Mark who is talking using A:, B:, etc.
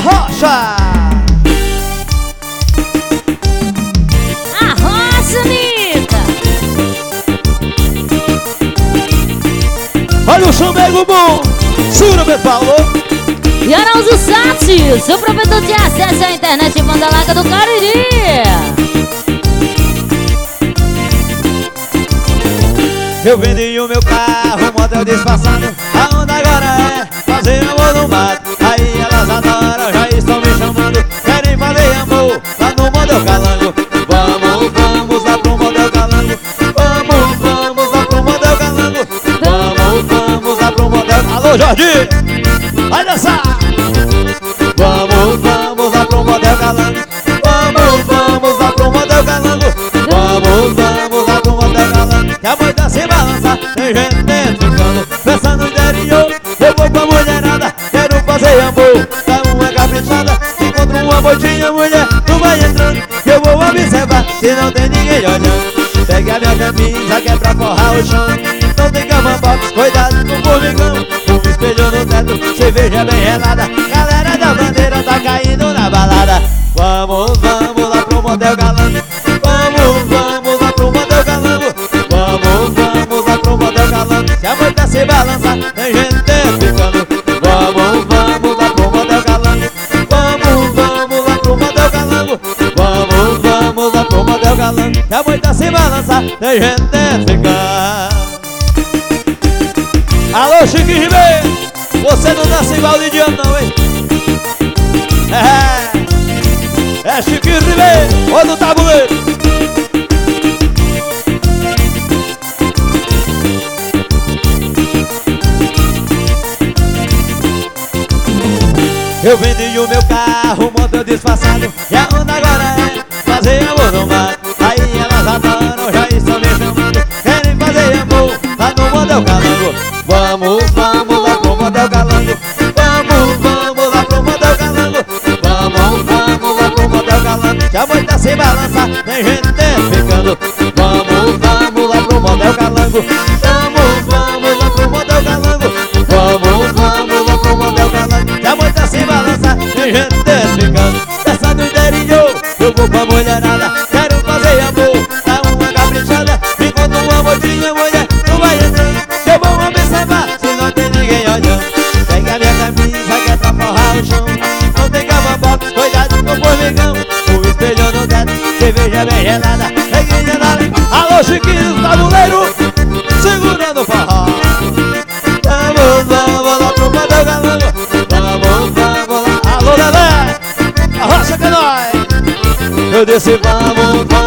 A: Arrocha!
B: Arrocha, Nica!
A: Olha o chamego bom! Segura, Pedro Paulo!
B: E Arauzo Sati, seu provedor de acesso à internet em Banda Larga do Cariri.
A: Eu vendi o meu carro, modelo disfarçado. A onda agora é fazer amor no mato. Aí elas adoram, já estão me chamando. Querem fazer amor lá no modelo calango. Vamos, vamos lá pro modelo calango. Vamos, vamos lá pro modelo calango. Vamos, vamos lá pro modelo. Alô, Jorge! Vai dançar! Vamos, vamos lá pro modelo calango. Vamos, vamos lá pro modelo calango. Vamos, vamos lá pro modelo calango. Que a moita se balança, tem gente ficando. Pensando no interior, eu vou com a mulherada. Quero fazer amor, dá uma caprichada. Encontro uma moitinha, mulher, tu vai entrando. Que eu vou observar, se não tem ninguém olhando. Pegue a minha camisa que é pra forrar o chão. Não tem cama box, cuidado com o formigão. Um espelho no teto, cerveja bem gelada. Galera da bandeira tá caindo na balada. Vamos, vamos lá pro modelo galango. Vamos, vamos lá pro modelo galango. Vamos, vamos lá pro modelo galango. Se a moita se balança, tem gente ficando. Vamos, vamos lá pro modelo galango. Vamos, vamos lá pro modelo galango. Vamos, vamos lá pro modelo galango. Se a moita se balança, tem gente ficando. Alô, Chiquinho Ribeiro, você não nasce igual o Lidiano não, hein? É Chiquinho Ribeiro, ou do tabuleiro. Eu vendi o meu carro, modelo disfarçado. E a onda agora é fazer amor no mato. Aí elas adoram, já estão me chamando. Querem fazer amor lá no modelo calango. Vamos, vamos lá pro modelo calango. Vamos, vamos lá pro modelo calango. Vamos, vamos lá pro modelo calango. Se a moita se balança, tem gente ficando. Vamos, vamos lá pro modelo calango. Vamos, vamos lá pro modelo calango. Vamos, vamos lá pro modelo calango. Se a moita se balança, tem gente ficando. Peça do interior, eu vou com a mulherada. Quero fazer amor, dá uma caprichada. Enquanto uma moitinha, mulher, tu vai entrando. Eu vou observar, se não tem ninguém olhando. Pega a minha camisa que é pra forrar o chão. Não tem cama box, cuidado com o formigão. O espelho no teto, cerveja bem gelada. Neguinha na língua, alô Chiquinho do tabuleiro, segurando o forró. Vamos, vamos lá pro modelo galango. Vamos, vamos lá, alô Lelé, arrocha que é nóis. Eu disse vamos, vamos.